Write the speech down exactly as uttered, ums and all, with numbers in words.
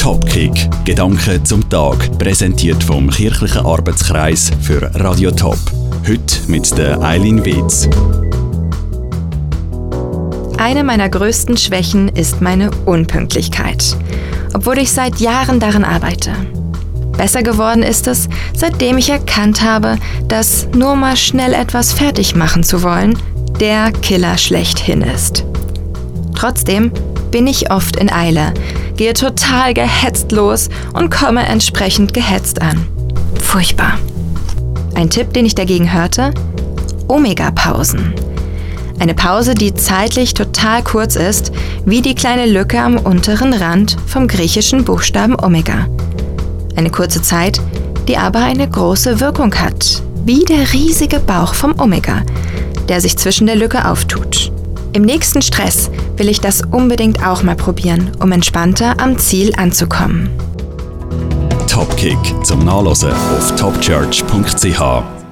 Topkick, Gedanken zum Tag, präsentiert vom Kirchlichen Arbeitskreis für Radio Top. Heute mit der Eileen Wetz. Eine meiner größten Schwächen ist meine Unpünktlichkeit, obwohl ich seit Jahren daran arbeite. Besser geworden ist es, seitdem ich erkannt habe, dass nur mal schnell etwas fertig machen zu wollen, der Killer schlechthin ist. Trotzdem bin ich oft in Eile, gehe total gehetzt los und komme entsprechend gehetzt an. Furchtbar. Ein Tipp, den ich dagegen hörte? Omega-Pausen. Eine Pause, die zeitlich total kurz ist, wie die kleine Lücke am unteren Rand vom griechischen Buchstaben Omega. Eine kurze Zeit, die aber eine große Wirkung hat, wie der riesige Bauch vom Omega, der sich zwischen der Lücke auftut. Im nächsten Stress will ich das unbedingt auch mal probieren, um entspannter am Ziel anzukommen. Topkick zum Nachlesen auf topchurch punkt c h.